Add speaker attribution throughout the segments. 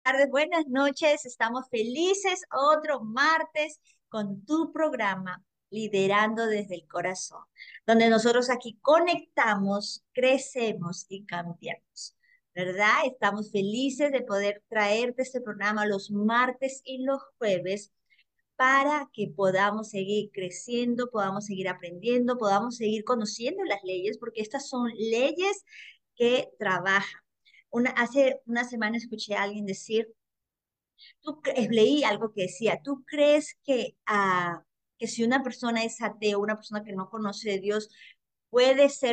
Speaker 1: tardes, buenas noches. Estamos felices otro martes con tu programa Liderando desde el Corazón, donde nosotros aquí conectamos, crecemos y cambiamos. ¿Verdad? Estamos felices de poder traerte este programa los martes y los jueves para que podamos seguir creciendo, podamos seguir aprendiendo, podamos seguir conociendo las leyes, porque estas son leyes que trabajan. Hace una semana escuché a alguien decir, leí algo que decía, ¿tú crees que si una persona es ateo, una persona que no conoce de Dios, puede ser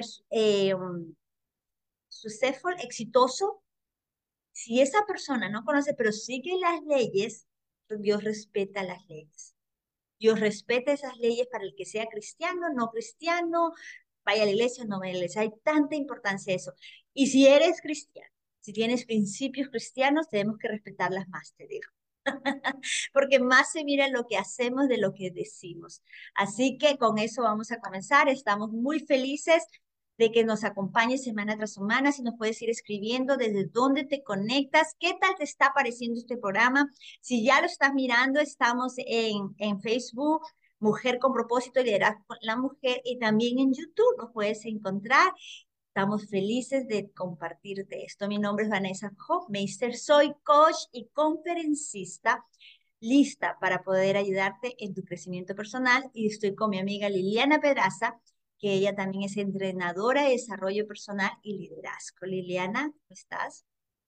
Speaker 1: successful, exitoso? Si esa persona no conoce, pero sigue las leyes, Dios respeta las leyes. Dios respeta esas leyes para el que sea cristiano, no cristiano, vaya a la iglesia, no vaya a la iglesia. Hay tanta importancia a eso. Y si eres cristiano, si tienes principios cristianos, tenemos que respetarlas más, te digo. Porque más se mira lo que hacemos de lo que decimos. Así que con eso vamos a comenzar. Estamos muy felices de que nos acompañes semana tras semana. Si nos puedes ir escribiendo desde dónde te conectas, qué tal te está pareciendo este programa. Si ya lo estás mirando, estamos en Facebook, Mujer con Propósito, Liderazgo con la Mujer, y también en YouTube nos puedes encontrar. Estamos felices de compartirte esto. Mi nombre es Vanessa Hofmeister, soy coach y conferencista, lista para poder ayudarte en tu crecimiento personal, y estoy con mi amiga Liliana Pedraza, que ella también es entrenadora de desarrollo personal y liderazgo. Liliana, ¿cómo estás?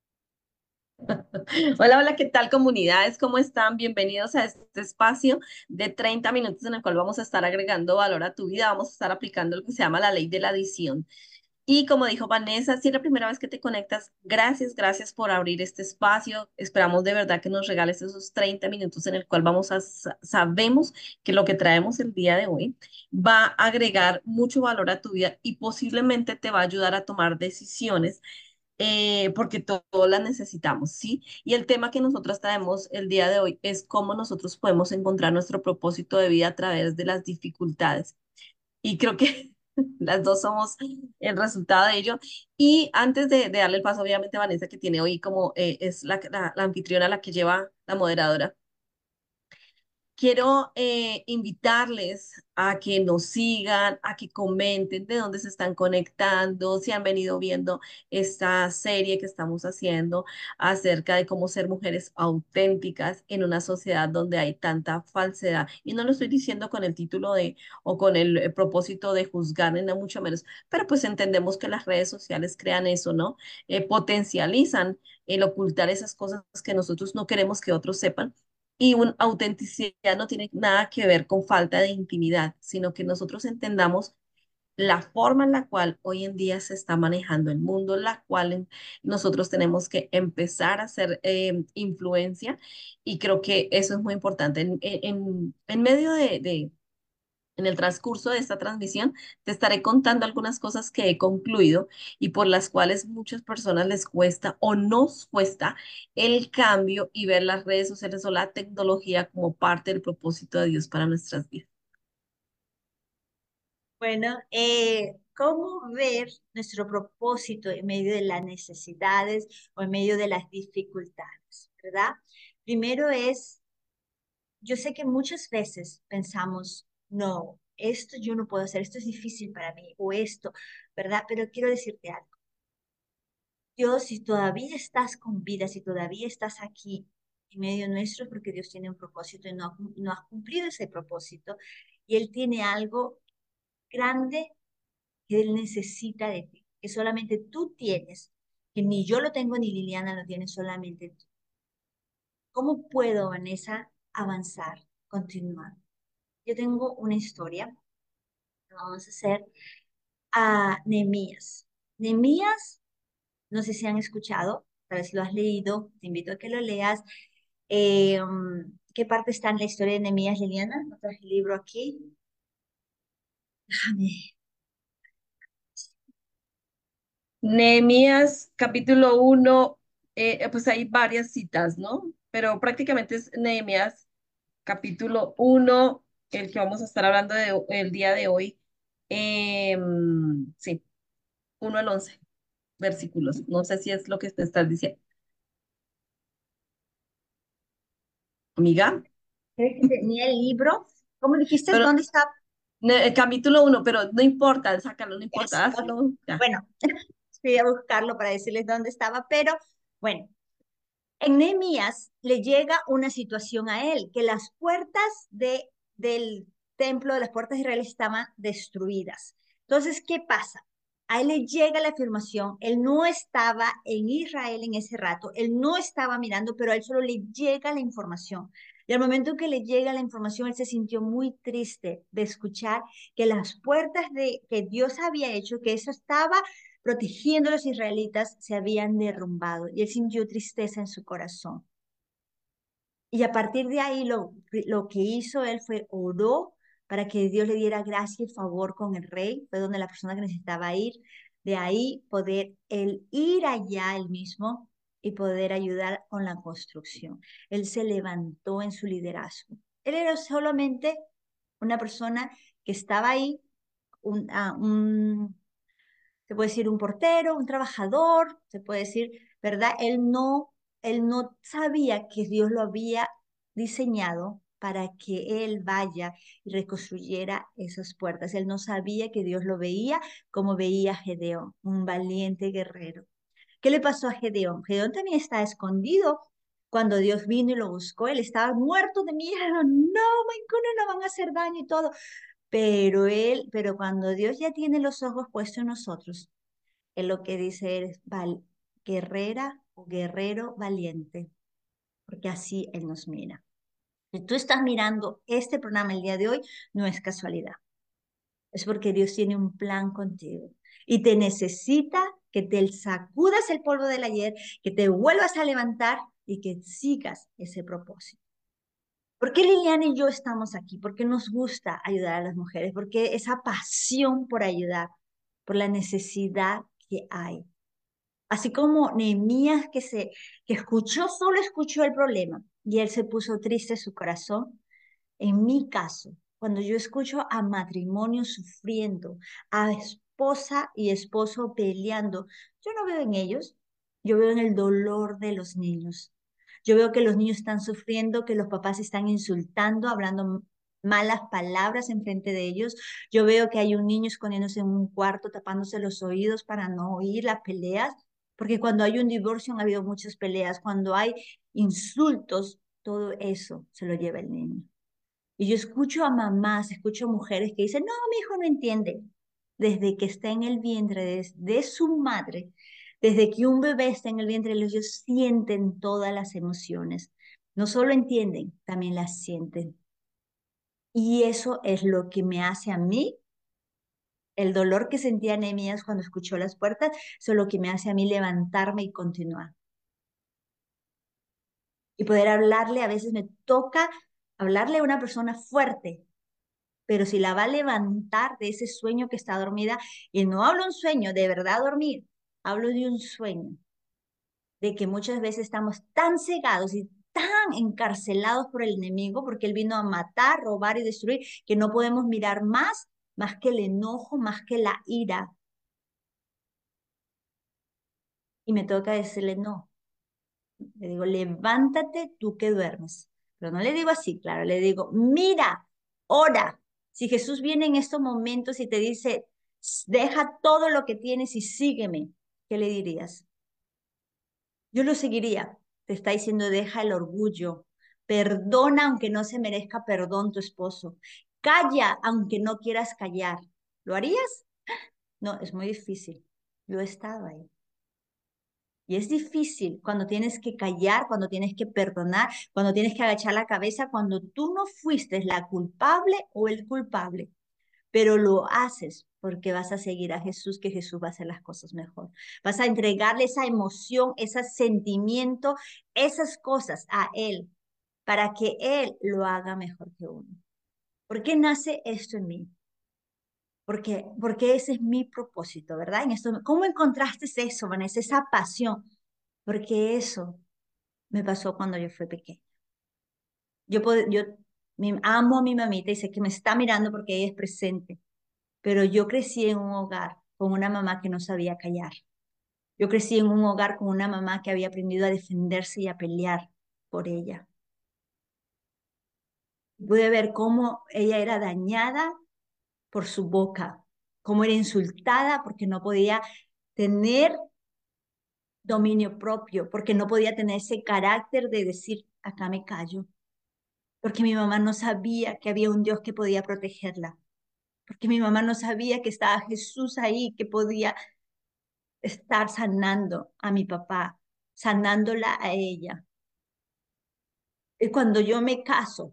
Speaker 2: Hola, hola, ¿qué tal comunidades? ¿Cómo están? Bienvenidos a este espacio de 30 minutos en el cual vamos a estar agregando valor a tu vida, vamos a estar aplicando lo que se llama la ley de la adición. Y como dijo Vanessa, si es la primera vez que te conectas, gracias, gracias por abrir este espacio. Esperamos de verdad que nos regales esos 30 minutos en el cual sabemos que lo que traemos el día de hoy va a agregar mucho valor a tu vida y posiblemente te va a ayudar a tomar decisiones porque todos las necesitamos, ¿sí? Y el tema que nosotros traemos el día de hoy es cómo nosotros podemos encontrar nuestro propósito de vida a través de las dificultades. Y creo que las dos somos el resultado de ello. Y antes de darle el paso, obviamente, Vanessa, que tiene hoy como es la anfitriona, la que lleva la moderadora. Quiero invitarles a que nos sigan, a que comenten de dónde se están conectando, si han venido viendo esta serie que estamos haciendo acerca de cómo ser mujeres auténticas en una sociedad donde hay tanta falsedad. Y no lo estoy diciendo con el título de o con el propósito de juzgar, ni nada mucho menos, pero pues entendemos que las redes sociales crean eso, ¿no? Potencializan el ocultar esas cosas que nosotros no queremos que otros sepan y una autenticidad no tiene nada que ver con falta de intimidad, sino que nosotros entendamos la forma en la cual hoy en día se está manejando el mundo, la cual nosotros tenemos que empezar a hacer influencia y creo que eso es muy importante. En medio en el transcurso de esta transmisión te estaré contando algunas cosas que he concluido y por las cuales muchas personas les cuesta o nos cuesta el cambio y ver las redes sociales o la tecnología como parte del propósito de Dios para nuestras vidas.
Speaker 1: Bueno, ¿cómo ver nuestro propósito en medio de las necesidades o en medio de las dificultades? ¿Verdad? Primero es, yo sé que muchas veces pensamos, no, esto yo no puedo hacer, esto es difícil para mí, o esto, ¿verdad? Pero quiero decirte algo. Dios, si todavía estás con vida, si todavía estás aquí en medio nuestro, es porque Dios tiene un propósito y no has cumplido ese propósito. Y Él tiene algo grande que Él necesita de ti, que solamente tú tienes, que ni yo lo tengo ni Liliana lo tiene, solamente tú. ¿Cómo puedo, Vanessa, avanzar, continuar? Yo tengo una historia, vamos a hacer a Nehemías. Nehemías, no sé si han escuchado, tal vez lo has leído, te invito a que lo leas. ¿Qué parte está en la historia de Nehemías, Liliana? No traje el libro aquí. Déjame.
Speaker 2: Nehemías capítulo 1, pues hay varias citas, ¿no? Pero prácticamente es Nehemías capítulo 1 el que vamos a estar hablando el día de hoy. Sí, 1 al 11 versículos. No sé si es lo que te estás diciendo. amiga,
Speaker 1: Creo que tenía el libro. ¿Cómo dijiste?
Speaker 2: pero
Speaker 1: ¿Dónde está?
Speaker 2: el capítulo 1, pero no importa, sácalo, no
Speaker 1: Yes.
Speaker 2: importa,
Speaker 1: Ok.
Speaker 2: hazlo, ya.
Speaker 1: Bueno, fui a buscarlo para decirles dónde estaba, pero bueno, en Nehemías le llega una situación a él, que las puertas del templo, de las puertas de Israel estaban destruidas. Entonces, ¿qué pasa? A él le llega la afirmación, él no estaba en Israel en ese rato, él no estaba mirando, pero a él solo le llega la información. Y al momento que le llega la información, él se sintió muy triste de escuchar que las puertas que Dios había hecho, que eso estaba protegiendo a los israelitas, se habían derrumbado y él sintió tristeza en su corazón. Y a partir de ahí lo que hizo él fue oró para que Dios le diera gracia y favor con el rey, fue donde la persona que necesitaba ir, de ahí poder él ir allá él mismo y poder ayudar con la construcción. Él se levantó en su liderazgo. Él era solamente una persona que estaba ahí, un, ah, un se puede decir un portero, un trabajador, se puede decir, ¿verdad? Él no sabía que Dios lo había diseñado para que él vaya y reconstruyera esas puertas. Él no sabía que Dios lo veía como veía a Gedeón, un valiente guerrero. ¿Qué le pasó a Gedeón? Gedeón también está escondido. Cuando Dios vino y lo buscó, él estaba muerto de miedo. No, my goodness, no van a hacer daño y todo. Pero cuando Dios ya tiene los ojos puestos en nosotros, Él lo que dice es guerrera o guerrero valiente, porque así Él nos mira. Si tú estás mirando este programa el día de hoy, no es casualidad, es porque Dios tiene un plan contigo y te necesita que te sacudas el polvo del ayer, que te vuelvas a levantar y que sigas ese propósito. ¿Por qué Liliana y yo estamos aquí? Porque nos gusta ayudar a las mujeres, porque esa pasión por ayudar, por la necesidad que hay. Así como Nehemías que escuchó, solo escuchó el problema y él se puso triste en su corazón. En mi caso, cuando yo escucho a matrimonios sufriendo, a esposa y esposo peleando, yo no veo en ellos, yo veo en el dolor de los niños. Yo veo que los niños están sufriendo, que los papás están insultando, hablando malas palabras en frente de ellos. Yo veo que hay un niño escondiéndose en un cuarto, tapándose los oídos para no oír las peleas, porque cuando hay un divorcio han habido muchas peleas, cuando hay insultos, todo eso se lo lleva el niño. Y yo escucho a mamás, escucho a mujeres que dicen, no, mi hijo no entiende. Desde que está en el vientre de su madre, desde que un bebé está en el vientre, ellos sienten todas las emociones. No solo entienden, también las sienten. Y eso es lo que me hace a mí, el dolor que sentía Nehemías cuando escuchó las puertas, eso es lo que me hace a mí levantarme y continuar. Y poder hablarle, a veces me toca hablarle a una persona fuerte, pero si la va a levantar de ese sueño que está dormida, y no hablo un sueño de verdad dormir, hablo de un sueño, de que muchas veces estamos tan cegados y tan encarcelados por el enemigo, porque él vino a matar, robar y destruir, que no podemos mirar más que el enojo, más que la ira. Y me toca decirle, no, le digo, levántate tú que duermes. Pero no le digo así, claro, le digo, mira, ora. Si Jesús viene en estos momentos y te dice, deja todo lo que tienes y sígueme, ¿qué le dirías? Yo lo seguiría. Te está diciendo, deja el orgullo. Perdona aunque no se merezca perdón tu esposo. Calla aunque no quieras callar. ¿Lo harías? No, es muy difícil. Yo he estado ahí. Y es difícil cuando tienes que callar, cuando tienes que perdonar, cuando tienes que agachar la cabeza, cuando tú no fuiste la culpable o el culpable, pero lo haces porque vas a seguir a Jesús, que Jesús va a hacer las cosas mejor. Vas a entregarle esa emoción, ese sentimiento, esas cosas a Él, para que Él lo haga mejor que uno. ¿Por qué nace esto en mí? Porque ese es mi propósito, ¿verdad? En esto, ¿cómo encontraste eso, Vanessa? Esa pasión. Porque eso me pasó cuando yo fui pequeña. Yo amo a mi mamita y sé que me está mirando porque ella es presente, pero yo crecí en un hogar con una mamá que no sabía callar. Yo crecí en un hogar con una mamá que había aprendido a defenderse y a pelear por ella. Pude ver cómo ella era dañada por su boca, cómo era insultada porque no podía tener dominio propio, porque no podía tener ese carácter de decir, acá me callo, porque mi mamá no sabía que había un Dios que podía protegerla, porque mi mamá no sabía que estaba Jesús ahí, que podía estar sanando a mi papá, sanándola a ella. Y cuando yo me caso,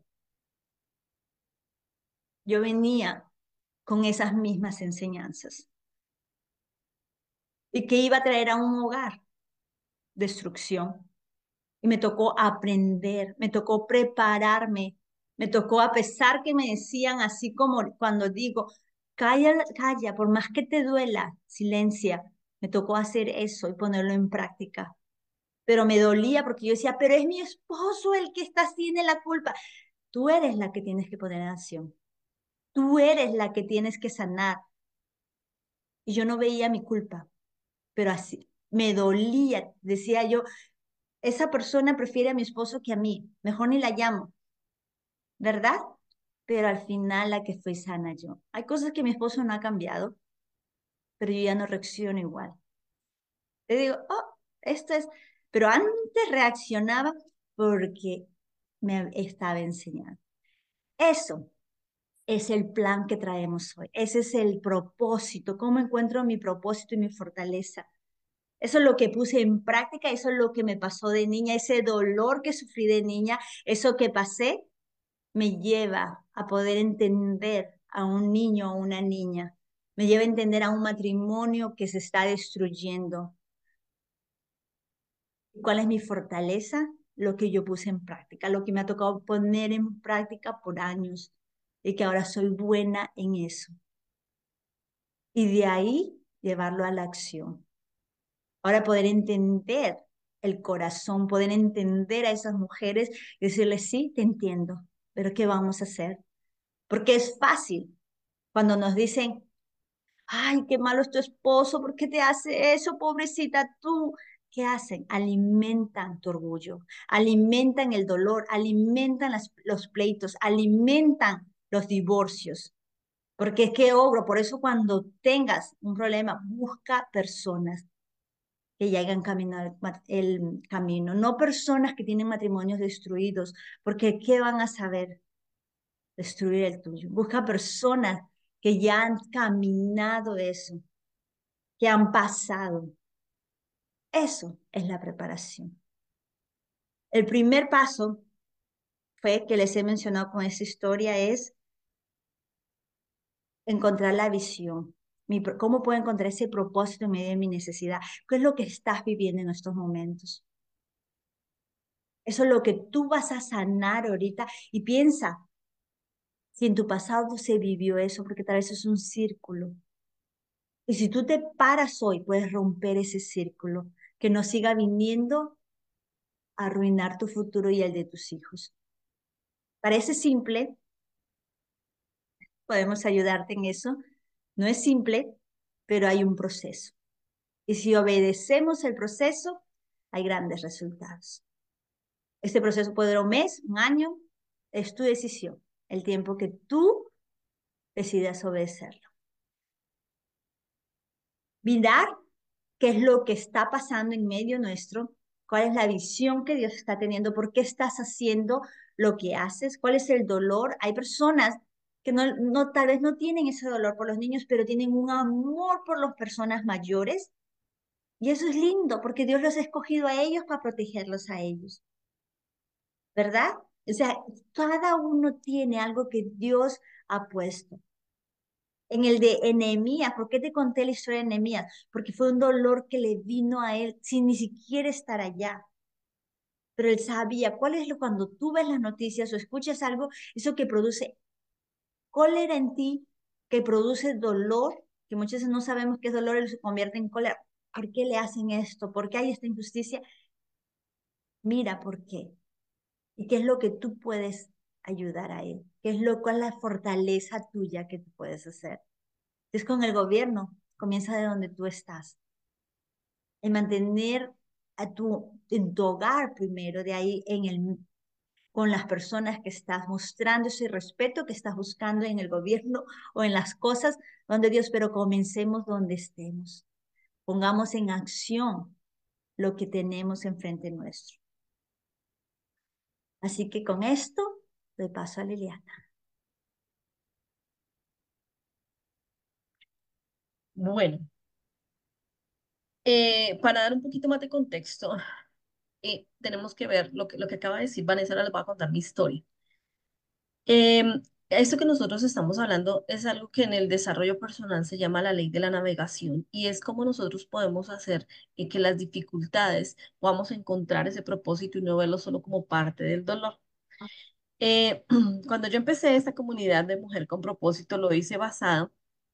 Speaker 1: yo venía con esas mismas enseñanzas. ¿Y que iba a traer a un hogar? Destrucción. Y me tocó aprender, me tocó prepararme, me tocó, a pesar que me decían así como cuando digo, calla, calla, por más que te duela, silencia, me tocó hacer eso y ponerlo en práctica. Pero me dolía porque yo decía, pero es mi esposo el que tiene la culpa. Tú eres la que tienes que poner en acción. Tú eres la que tienes que sanar. Y yo no veía mi culpa, pero así me dolía. Decía yo, esa persona prefiere a mi esposo que a mí. Mejor ni la llamo, ¿verdad? Pero al final la que fui sana yo. Hay cosas que mi esposo no ha cambiado, pero yo ya no reacciono igual. Te digo, oh, esto es, pero antes reaccionaba porque me estaba enseñando. Eso es el plan que traemos hoy. Ese es el propósito. ¿Cómo encuentro mi propósito y mi fortaleza? Eso es lo que puse en práctica, eso es lo que me pasó de niña, ese dolor que sufrí de niña, eso que pasé, me lleva a poder entender a un niño o una niña, me lleva a entender a un matrimonio que se está destruyendo. ¿Cuál es mi fortaleza? Lo que yo puse en práctica, lo que me ha tocado poner en práctica por años y que ahora soy buena en eso. Y de ahí llevarlo a la acción. Ahora poder entender el corazón, poder entender a esas mujeres y decirles, sí, te entiendo, pero ¿qué vamos a hacer? Porque es fácil cuando nos dicen, ay, qué malo es tu esposo, ¿por qué te hace eso, pobrecita tú? ¿Qué hacen? Alimentan tu orgullo, alimentan el dolor, alimentan los pleitos, alimentan los divorcios. Porque es que ogro, por eso cuando tengas un problema, busca personas que ya hayan caminado el camino, no personas que tienen matrimonios destruidos, porque ¿qué van a saber? Destruir el tuyo. Busca personas que ya han caminado eso, que han pasado. Eso es la preparación. El primer paso fue que les he mencionado con esta historia es encontrar la visión. ¿Cómo puedo encontrar ese propósito en medio de mi necesidad? ¿Qué es lo que estás viviendo en estos momentos? Eso es lo que tú vas a sanar ahorita y piensa si en tu pasado se vivió eso, porque tal vez es un círculo. Y si tú te paras hoy, puedes romper ese círculo, que no siga viniendo a arruinar tu futuro y el de tus hijos. Parece simple, podemos ayudarte en eso. No es simple, pero hay un proceso. Y si obedecemos el proceso, hay grandes resultados. Este proceso puede durar un mes, un año, es tu decisión, el tiempo que tú decidas obedecerlo. Mirar qué es lo que está pasando en medio nuestro, cuál es la visión que Dios está teniendo, por qué estás haciendo lo que haces, cuál es el dolor. Hay personas que tal vez no tienen ese dolor por los niños, pero tienen un amor por las personas mayores. Y eso es lindo, porque Dios los ha escogido a ellos para protegerlos a ellos, ¿verdad? O sea, cada uno tiene algo que Dios ha puesto. En el de Enemías, ¿por qué te conté la historia de Enemías? Porque fue un dolor que le vino a él sin ni siquiera estar allá. Pero él sabía cuál es lo cuando tú ves las noticias o escuchas algo, eso que produce cólera en ti, que produce dolor, que muchas veces no sabemos qué es dolor y se convierte en cólera. ¿Por qué le hacen esto? ¿Por qué hay esta injusticia? Mira por qué. ¿Y qué es lo que tú puedes ayudar a él? ¿Cuál es la fortaleza tuya que tú puedes hacer? Es con el gobierno, comienza de donde tú estás. En mantener en tu hogar primero, de ahí con las personas que estás mostrando ese respeto que estás buscando en el gobierno o en las cosas donde Dios, pero comencemos donde estemos. Pongamos en acción lo que tenemos enfrente nuestro. Así que con esto le paso a Liliana.
Speaker 2: Bueno, para dar un poquito más de contexto, tenemos que ver lo que acaba de decir Vanessa, ahora les voy a contar mi historia. Esto que nosotros estamos hablando es algo que en el desarrollo personal se llama la ley de la navegación y es como nosotros podemos hacer que las dificultades podamos encontrar ese propósito y no verlo solo como parte del dolor. Eh, Cuando yo empecé esta comunidad de mujer con propósito, lo hice basado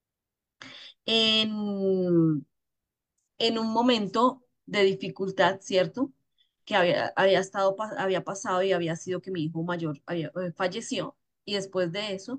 Speaker 2: en, en un momento de dificultad, ¿cierto? Que había pasado y había sido que mi hijo mayor falleció y después de eso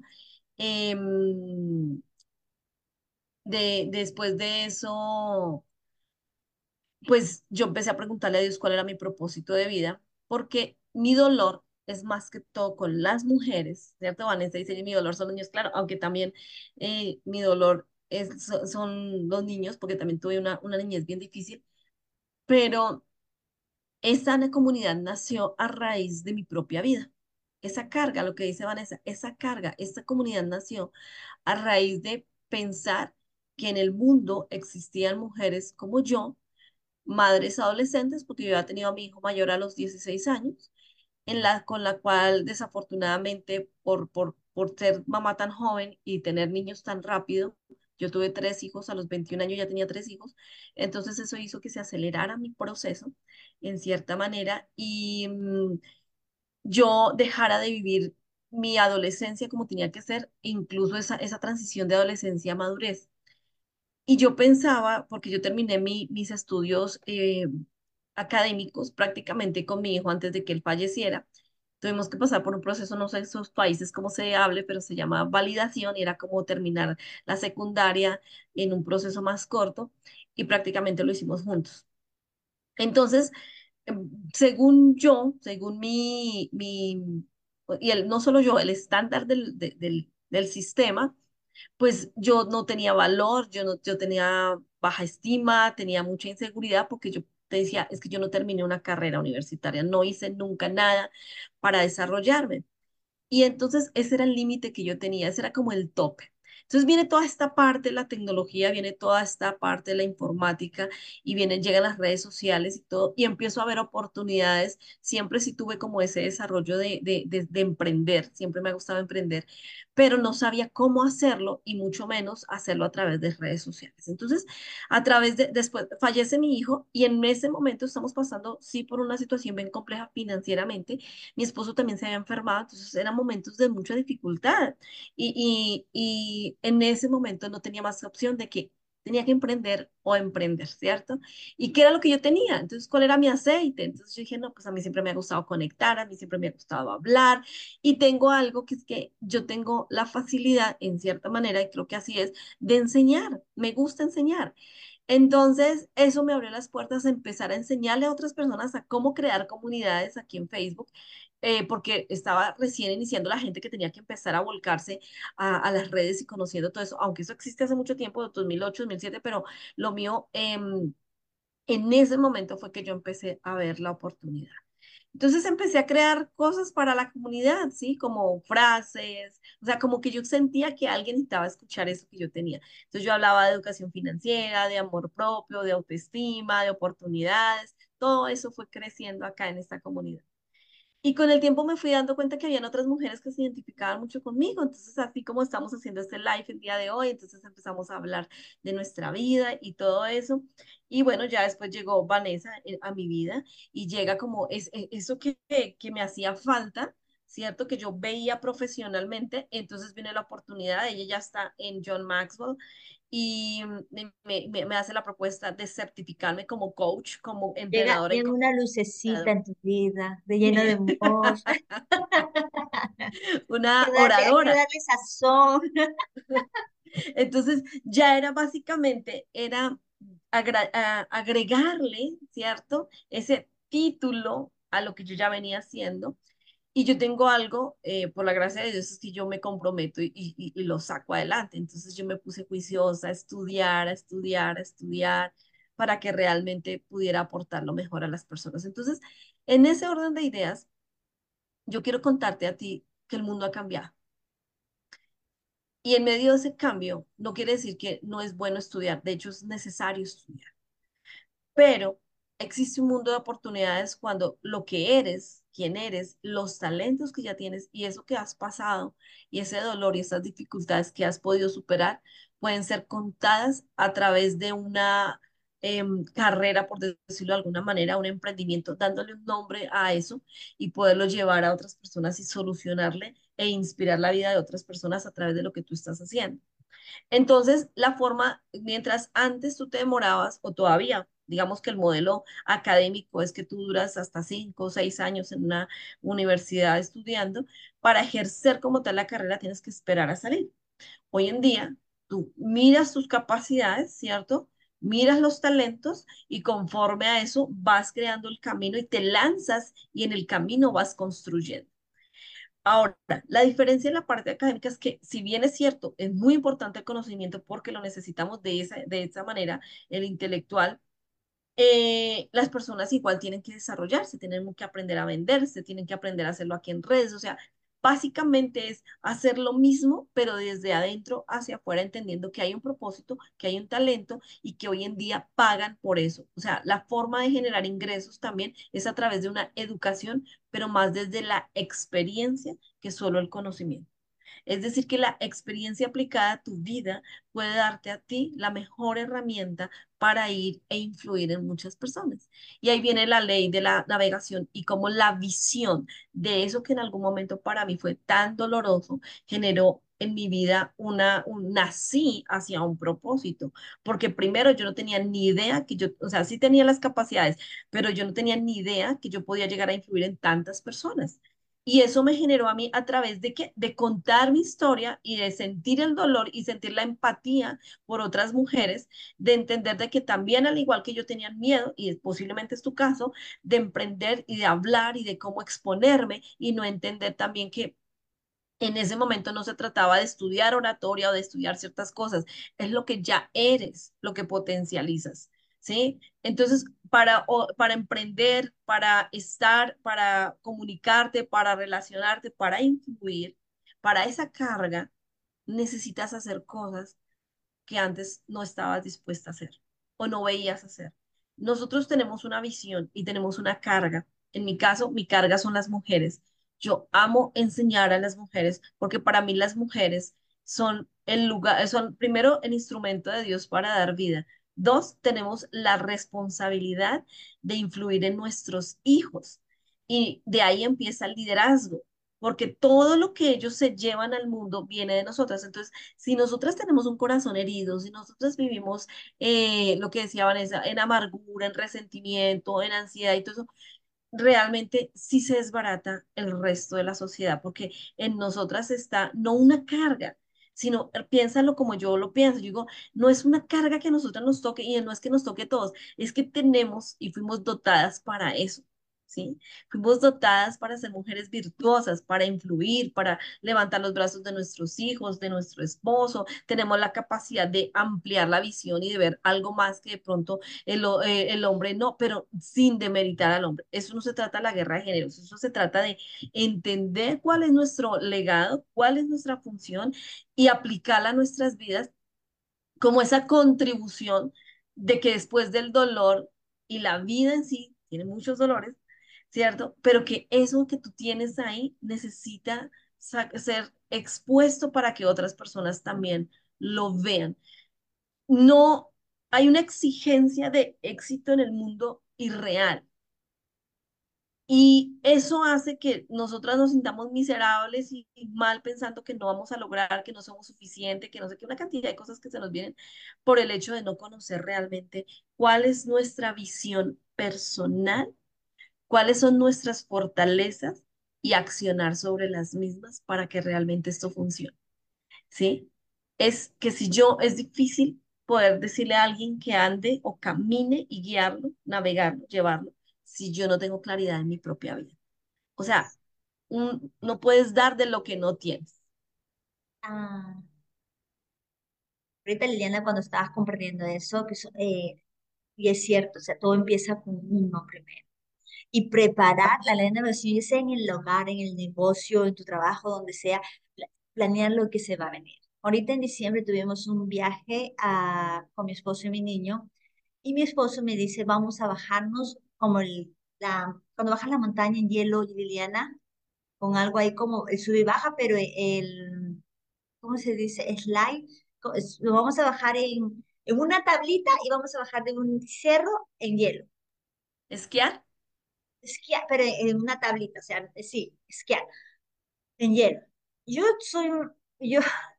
Speaker 2: Em, después de eso, pues yo empecé a preguntarle a Dios cuál era mi propósito de vida, porque mi dolor es más que todo con las mujeres, ¿cierto? Vanessa dice, "Y mi dolor son los niños, claro, aunque también mi dolor son los niños, porque también tuve una niñez bien difícil, pero esa comunidad nació a raíz de mi propia vida. Esa carga, lo que dice Vanessa, esa carga, esta comunidad nació a raíz de pensar que en el mundo existían mujeres como yo, madres adolescentes, porque yo había tenido a mi hijo mayor a los 16 años, con la cual desafortunadamente por ser mamá tan joven y tener niños tan rápido, yo tuve 3 hijos, a los 21 años ya tenía 3 hijos, entonces eso hizo que se acelerara mi proceso en cierta manera y yo dejara de vivir mi adolescencia como tenía que ser, incluso esa transición de adolescencia a madurez. Y yo pensaba, porque yo terminé mis estudios académicos prácticamente con mi hijo antes de que él falleciera, tuvimos que pasar por un proceso, no sé en esos países cómo se hable, pero se llama validación y era como terminar la secundaria en un proceso más corto y prácticamente lo hicimos juntos. Entonces, según yo, según y no solo yo, el estándar del sistema, pues yo no tenía valor, yo tenía baja estima, tenía mucha inseguridad porque yo te decía, es que yo no terminé una carrera universitaria, no hice nunca nada para desarrollarme. Y entonces ese era el límite que yo tenía, ese era como el tope. Entonces viene toda esta parte de la tecnología, viene toda esta parte de la informática y llegan las redes sociales y todo, y empiezo a ver oportunidades. Siempre sí tuve como ese desarrollo de emprender, siempre me ha gustado emprender, pero no sabía cómo hacerlo y mucho menos hacerlo a través de redes sociales. Entonces, después fallece mi hijo y en ese momento estamos pasando, sí, por una situación bien compleja financieramente. Mi esposo también se había enfermado, entonces eran momentos de mucha dificultad. Y en ese momento no tenía más opción de que tenía que emprender o emprender, ¿cierto? ¿Y qué era lo que yo tenía? Entonces, ¿cuál era mi aceite? Entonces yo dije, no, pues a mí siempre me ha gustado conectar, a mí siempre me ha gustado hablar y tengo algo que es que yo tengo la facilidad, en cierta manera, y creo que así es, de enseñar. Me gusta enseñar. Entonces, eso me abrió las puertas a empezar a enseñarle a otras personas a cómo crear comunidades aquí en Facebook, porque estaba recién iniciando la gente que tenía que empezar a volcarse a las redes y conociendo todo eso, aunque eso existe hace mucho tiempo, 2008, 2007, pero lo mío, en ese momento fue que yo empecé a ver la oportunidad. Entonces empecé a crear cosas para la comunidad, ¿sí? Como frases, o sea, como que yo sentía que alguien necesitaba escuchar eso que yo tenía. Entonces yo hablaba de educación financiera, de amor propio, de autoestima, de oportunidades, todo eso fue creciendo acá en esta comunidad. Y con el tiempo me fui dando cuenta que habían otras mujeres que se identificaban mucho conmigo. Entonces, así como estamos haciendo este live el día de hoy, entonces empezamos a hablar de nuestra vida y todo eso. Y bueno, ya después llegó Vanessa a mi vida y llega como eso que me hacía falta, ¿cierto? Que yo veía profesionalmente. Entonces viene la oportunidad, ella ya está en John Maxwell y me hace la propuesta de certificarme como coach, como entrenadora y
Speaker 1: Llega
Speaker 2: como
Speaker 1: una lucecita
Speaker 2: comunicadora.
Speaker 1: en tu vida, de lleno de amor.
Speaker 2: Una
Speaker 1: Hay que
Speaker 2: oradora.
Speaker 1: darle sazón.
Speaker 2: Entonces, ya era básicamente, era agregarle, ¿cierto? Ese título a lo que yo ya venía haciendo. Y yo tengo algo, por la gracia de Dios, es que yo me comprometo y lo saco adelante. Entonces yo me puse juiciosa a estudiar, a estudiar, a estudiar, para que realmente pudiera aportar lo mejor a las personas. Entonces, en ese orden de ideas, yo quiero contarte a ti que el mundo ha cambiado. Y en medio de ese cambio, no quiere decir que no es bueno estudiar, de hecho es necesario estudiar. Pero existe un mundo de oportunidades cuando lo que eres, quién eres, los talentos que ya tienes y eso que has pasado y ese dolor y esas dificultades que has podido superar pueden ser contadas a través de una carrera, por decirlo de alguna manera, un emprendimiento, dándole un nombre a eso y poderlo llevar a otras personas y solucionarle e inspirar la vida de otras personas a través de lo que tú estás haciendo. Entonces, la forma, mientras antes tú te demorabas, o todavía, digamos que el modelo académico es que tú duras hasta 5 o 6 años en una universidad estudiando, para ejercer como tal la carrera tienes que esperar a salir. Hoy en día, tú miras tus capacidades, ¿cierto? Miras los talentos y conforme a eso vas creando el camino y te lanzas y en el camino vas construyendo. Ahora, la diferencia en la parte académica es que, si bien es cierto, es muy importante el conocimiento porque lo necesitamos de esa manera, el intelectual, las personas igual tienen que desarrollarse, tienen que aprender a venderse, tienen que aprender a hacerlo aquí en redes, o sea, básicamente es hacer lo mismo, pero desde adentro hacia afuera, entendiendo que hay un propósito, que hay un talento y que hoy en día pagan por eso. O sea, la forma de generar ingresos también es a través de una educación, pero más desde la experiencia que solo el conocimiento. Es decir, que la experiencia aplicada a tu vida puede darte a ti la mejor herramienta para ir e influir en muchas personas. Y ahí viene la ley de la navegación y cómo la visión de eso que en algún momento para mí fue tan doloroso generó en mi vida nací hacia un propósito, porque primero yo no tenía ni idea que yo, o sea, sí tenía las capacidades, pero yo no tenía ni idea que yo podía llegar a influir en tantas personas. Y eso me generó a mí a través de que de contar mi historia y de sentir el dolor y sentir la empatía por otras mujeres, de entender de que también al igual que yo tenían miedo, y posiblemente es tu caso, de emprender y de hablar y de cómo exponerme y no entender también que en ese momento no se trataba de estudiar oratoria o de estudiar ciertas cosas, es lo que ya eres, lo que potencializas, ¿sí? Entonces, para emprender, para estar, para comunicarte, para relacionarte, para influir, para esa carga, necesitas hacer cosas que antes no estabas dispuesta a hacer o no veías hacer. Nosotros tenemos una visión y tenemos una carga. En mi caso, mi carga son las mujeres. Yo amo enseñar a las mujeres porque para mí las mujeres son el lugar, son primero el instrumento de Dios para dar vida. Dos, tenemos la responsabilidad de influir en nuestros hijos y de ahí empieza el liderazgo, porque todo lo que ellos se llevan al mundo viene de nosotras. Entonces, si nosotras tenemos un corazón herido, si nosotras vivimos lo que decía Vanessa, en amargura, en resentimiento, en ansiedad y todo eso, realmente sí se desbarata el resto de la sociedad, porque en nosotras está no una carga, sino piénsalo como yo lo pienso. Yo digo, no es una carga que a nosotras nos toque y no es que nos toque a todos, es que tenemos y fuimos dotadas para eso. ¿Sí? Fuimos dotadas para ser mujeres virtuosas, para influir, para levantar los brazos de nuestros hijos, de nuestro esposo. Tenemos la capacidad de ampliar la visión y de ver algo más que de pronto el hombre no, pero sin demeritar al hombre. Eso no se trata de la guerra de géneros, eso se trata de entender cuál es nuestro legado, cuál es nuestra función y aplicarla a nuestras vidas como esa contribución de que después del dolor y la vida en sí, tiene muchos dolores, ¿cierto? Pero que eso que tú tienes ahí necesita ser expuesto para que otras personas también lo vean. No hay una exigencia de éxito en el mundo irreal. Y eso hace que nosotras nos sintamos miserables y mal pensando que no vamos a lograr, que no somos suficientes, que no sé qué, una cantidad de cosas que se nos vienen por el hecho de no conocer realmente cuál es nuestra visión personal, cuáles son nuestras fortalezas y accionar sobre las mismas para que realmente esto funcione. ¿Sí? Es que si yo, es difícil poder decirle a alguien que ande o camine y guiarlo, navegarlo, llevarlo, si yo no tengo claridad en mi propia vida. O sea, no puedes dar de lo que no tienes.
Speaker 1: Ah, ahorita Liliana, cuando estabas compartiendo eso, y es cierto, o sea, todo empieza con uno primero. Y preparar la ley de negocio, ya sea en el hogar, en el negocio, en tu trabajo, donde sea, planear lo que se va a venir. Ahorita en diciembre tuvimos un viaje con mi esposo y mi niño, y mi esposo me dice, vamos a bajarnos como cuando bajas la montaña en hielo, Liliana, con algo ahí como el sube y baja, pero ¿cómo se dice? Slide. Lo vamos a bajar en una tablita y vamos a bajar de un cerro en hielo.
Speaker 2: ¿Esquiar?
Speaker 1: Esquiar, pero en una tablita, o sea, sí, esquiar en hielo. Yo soy, yo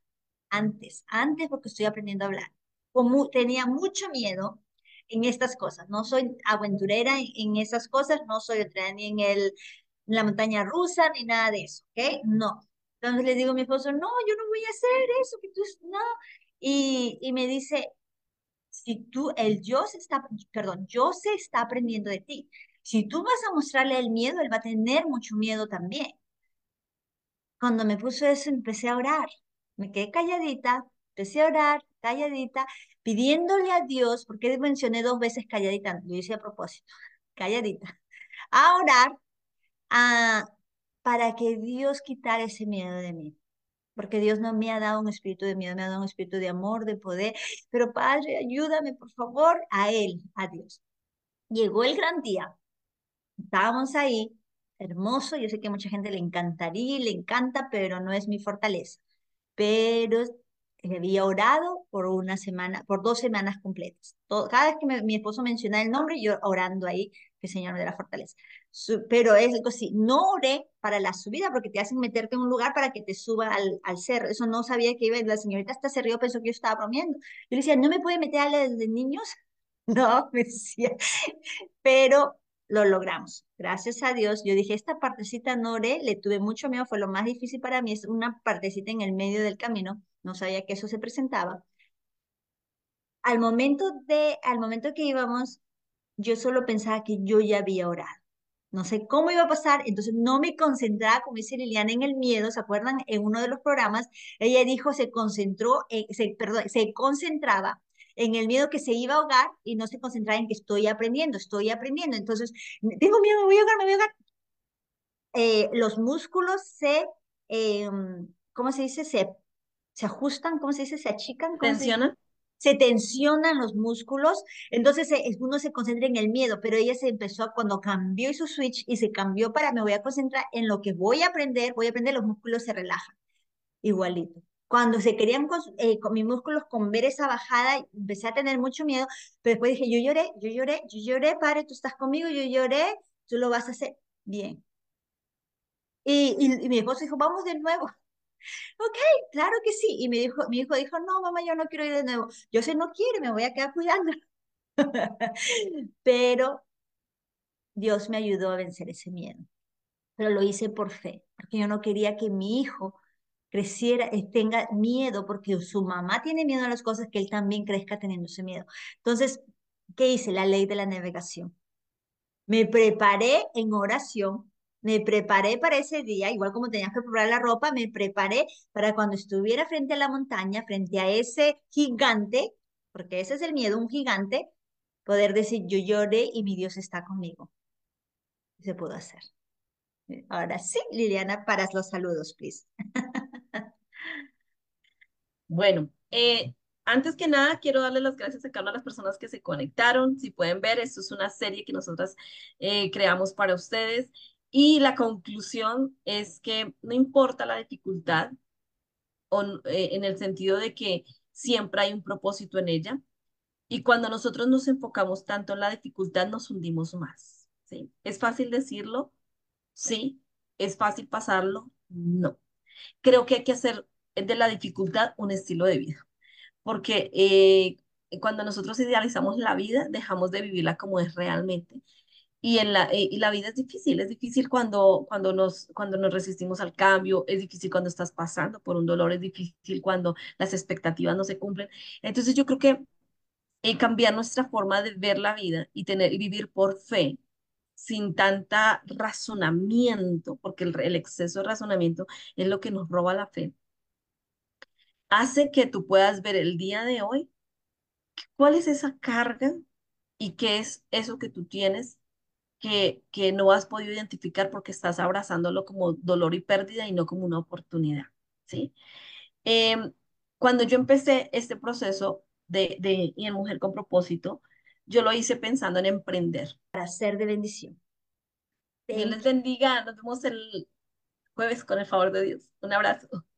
Speaker 1: antes porque estoy aprendiendo a hablar, tenía mucho miedo en estas cosas. No soy aventurera en esas cosas, no soy aventurera ni en la montaña rusa, ni nada de eso, ¿ok? No. Entonces le digo a mi esposo, no, yo no voy a hacer eso, que tú, no. Y me dice, si tú, perdón, yo se está aprendiendo de ti. Si tú vas a mostrarle el miedo, él va a tener mucho miedo también. Cuando me puso eso, empecé a orar. Me quedé calladita, empecé a orar, calladita, pidiéndole a Dios, porque mencioné dos veces calladita, lo hice a propósito, calladita, a orar a, para que Dios quitara ese miedo de mí. Porque Dios no me ha dado un espíritu de miedo, me ha dado un espíritu de amor, de poder. Pero Padre, ayúdame, por favor, a Él, a Dios. Llegó el gran día, estábamos ahí, hermoso, yo sé que a mucha gente le encantaría y le encanta, pero no es mi fortaleza. Pero había orado por una semana, por 2 semanas completas. Cada vez que mi esposo menciona el nombre, yo orando ahí, que Señor me dé la fortaleza. Pero es algo así, no oré para la subida porque te hacen meterte en un lugar para que te suba al cerro. Eso no sabía que iba, la señorita hasta se rió, pensó que yo estaba bromeando. Yo le decía, ¿no me puede meter a la de niños? No, me decía, pero lo logramos. Gracias a Dios. Yo dije, esta partecita no oré, le tuve mucho miedo, fue lo más difícil para mí, es una partecita en el medio del camino, no sabía que eso se presentaba. Al momento que íbamos, yo solo pensaba que yo ya había orado. No sé cómo iba a pasar, entonces no me concentraba, como dice Liliana, en el miedo. ¿Se acuerdan? En uno de los programas, ella dijo, perdón, se concentraba en el miedo que se iba a ahogar y no se concentraba en que estoy aprendiendo, estoy aprendiendo. Entonces, tengo miedo, me voy a ahogar, me voy a ahogar. Los músculos eh, ¿cómo se dice? Se ajustan, ¿cómo se dice? Se achican, ¿cómo se dice?
Speaker 2: ¿Tensiona?
Speaker 1: Se tensionan los músculos, entonces uno se concentra en el miedo, pero ella se empezó cuando cambió su switch y se cambió para me voy a concentrar en lo que voy a aprender, los músculos se relajan, igualito. Cuando se querían con mis músculos con ver esa bajada, empecé a tener mucho miedo, pero después dije, yo lloré, yo lloré, yo lloré, padre, tú estás conmigo, yo lloré, tú lo vas a hacer bien. Y mi esposo dijo, vamos de nuevo. Ok, claro que sí. Y mi hijo dijo, no, mamá, yo no quiero ir de nuevo. Yo sé, no quiere, me voy a quedar cuidando. Pero Dios me ayudó a vencer ese miedo. Pero lo hice por fe, porque yo no quería que mi hijo creciera, tenga miedo, porque su mamá tiene miedo a las cosas, que él también crezca teniendo ese miedo. Entonces, ¿qué hice? La ley de la navegación. Me preparé en oración, me preparé para ese día, igual como tenías que preparar la ropa, me preparé para cuando estuviera frente a la montaña, frente a ese gigante, porque ese es el miedo, un gigante, poder decir, yo lloré y mi Dios está conmigo. Se pudo hacer. Ahora sí, Liliana, para los saludos, please.
Speaker 2: Bueno, antes que nada, quiero darle las gracias a cada una de las personas que se conectaron. Si pueden ver, esto es una serie que nosotras creamos para ustedes. Y la conclusión es que no importa la dificultad, en el sentido de que siempre hay un propósito en ella. Y cuando nosotros nos enfocamos tanto en la dificultad, nos hundimos más. ¿Sí? ¿Es fácil decirlo? Sí. ¿Es fácil pasarlo? No. Creo que hay que hacer de la dificultad un estilo de vida, porque cuando nosotros idealizamos la vida, dejamos de vivirla como es realmente. Y la vida es difícil cuando nos resistimos al cambio, es difícil cuando estás pasando por un dolor, es difícil cuando las expectativas no se cumplen. Entonces yo creo que cambiar nuestra forma de ver la vida y vivir por fe, sin tanta razonamiento, porque el exceso de razonamiento es lo que nos roba la fe, hace que tú puedas ver el día de hoy cuál es esa carga y qué es eso que tú tienes que no has podido identificar porque estás abrazándolo como dolor y pérdida y no como una oportunidad, ¿sí? Em, Cuando yo empecé este proceso y en Mujer con Propósito, yo lo hice pensando en emprender.
Speaker 1: Para ser de bendición.
Speaker 2: Dios les
Speaker 1: Thank you.
Speaker 2: bendiga, nos vemos el jueves con el favor de Dios. Un abrazo.